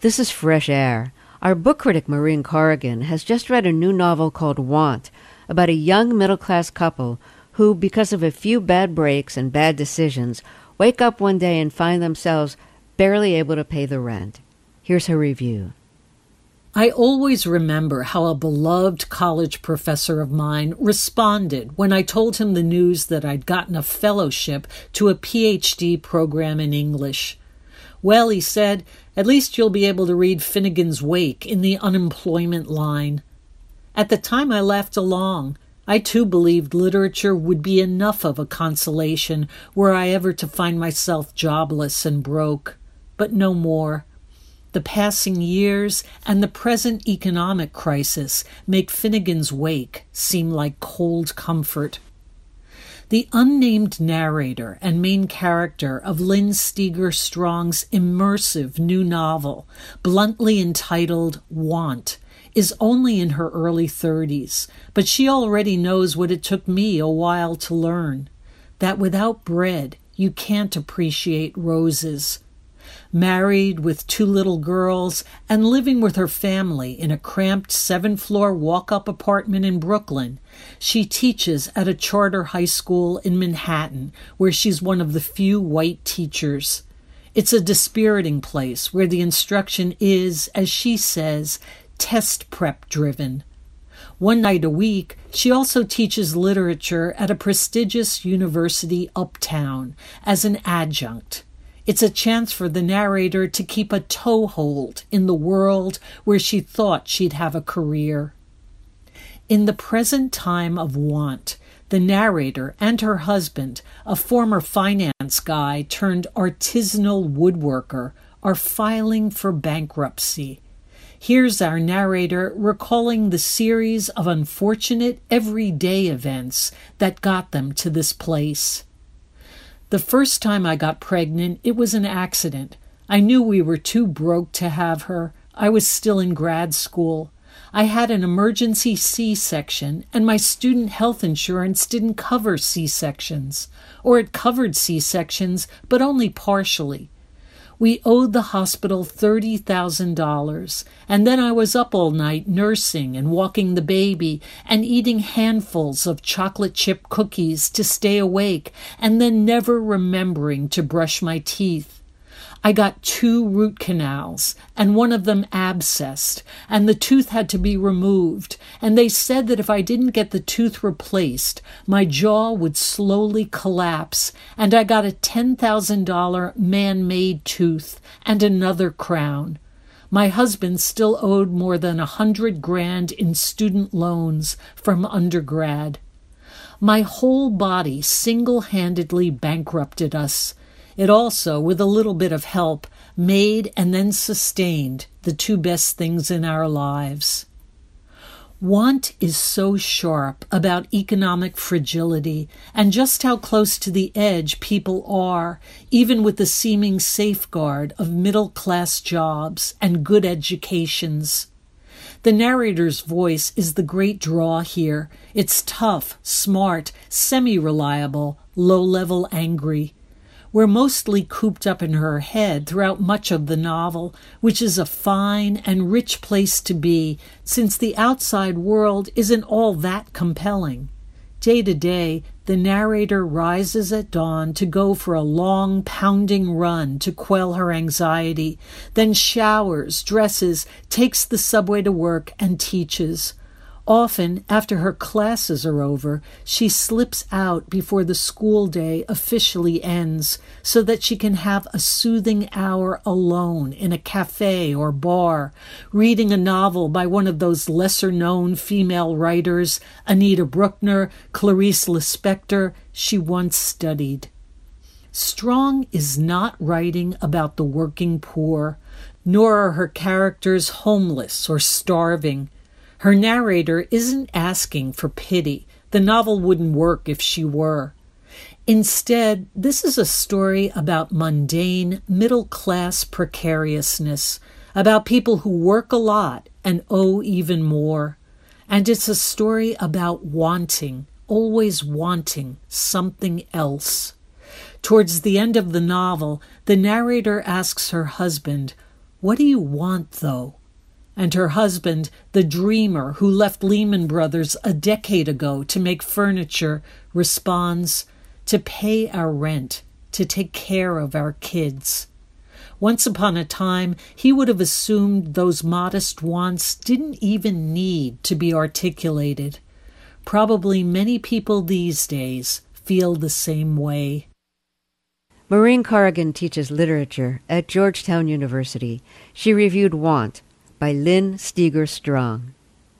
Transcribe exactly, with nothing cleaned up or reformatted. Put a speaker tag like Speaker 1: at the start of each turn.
Speaker 1: This is Fresh Air. Our book critic, Maureen Corrigan, has just read a new novel called Want, about a young middle-class couple who, because of a few bad breaks and bad decisions, wake up one day and find themselves barely able to pay the rent. Here's her review.
Speaker 2: I always remember how a beloved college professor of mine responded when I told him the news that I'd gotten a fellowship to a P H D program in English. Well, he said, at least you'll be able to read Finnegan's Wake in the unemployment line. At the time, I laughed along. I too believed literature would be enough of a consolation were I ever to find myself jobless and broke. But no more. The passing years and the present economic crisis make Finnegan's Wake seem like cold comfort. The unnamed narrator and main character of Lynn Steger Strong's immersive new novel, bluntly entitled Want, is only in her early thirties, but she already knows what it took me a while to learn, that without bread you can't appreciate roses. Married with two little girls and living with her family in a cramped seven-floor walk-up apartment in Brooklyn, she teaches at a charter high school in Manhattan, where she's one of the few white teachers. It's a dispiriting place where the instruction is, as she says, test prep driven. One night a week, she also teaches literature at a prestigious university uptown as an adjunct. It's a chance for the narrator to keep a toehold in the world where she thought she'd have a career. In the present time of Want, the narrator and her husband, a former finance guy turned artisanal woodworker, are filing for bankruptcy. Here's our narrator recalling the series of unfortunate everyday events that got them to this place. The first time I got pregnant, it was an accident. I knew we were too broke to have her. I was still in grad school. I had an emergency C-section, and my student health insurance didn't cover C-sections. Or it covered C-sections, but only partially. We owed the hospital thirty thousand dollars, and then I was up all night nursing and walking the baby and eating handfuls of chocolate chip cookies to stay awake, and then never remembering to brush my teeth. I got two root canals, and one of them abscessed, and the tooth had to be removed, and they said that if I didn't get the tooth replaced, my jaw would slowly collapse, and I got a ten thousand dollars man-made tooth and another crown. My husband still owed more than a hundred grand in student loans from undergrad. My whole body single-handedly bankrupted us. It also, with a little bit of help, made and then sustained the two best things in our lives. Want is so sharp about economic fragility and just how close to the edge people are, even with the seeming safeguard of middle-class jobs and good educations. The narrator's voice is the great draw here. It's tough, smart, semi-reliable, low-level angry. We're mostly cooped up in her head throughout much of the novel, which is a fine and rich place to be, since the outside world isn't all that compelling. Day to day, the narrator rises at dawn to go for a long, pounding run to quell her anxiety, then showers, dresses, takes the subway to work, and teaches. Often, after her classes are over, she slips out before the school day officially ends so that she can have a soothing hour alone in a cafe or bar, reading a novel by one of those lesser-known female writers, Anita Bruckner, Clarice Lispector, she once studied. Strong is not writing about the working poor, nor are her characters homeless or starving. Her narrator isn't asking for pity. The novel wouldn't work if she were. Instead, this is a story about mundane, middle-class precariousness, about people who work a lot and owe even more. And it's a story about wanting, always wanting something else. Towards the end of the novel, the narrator asks her husband, "What do you want, though?" And her husband, the dreamer who left Lehman Brothers a decade ago to make furniture, responds, "To pay our rent, to take care of our kids." Once upon a time, he would have assumed those modest wants didn't even need to be articulated. Probably many people these days feel the same way.
Speaker 1: Maureen Corrigan teaches literature at Georgetown University. She reviewed Want by Lynn Steger Strong.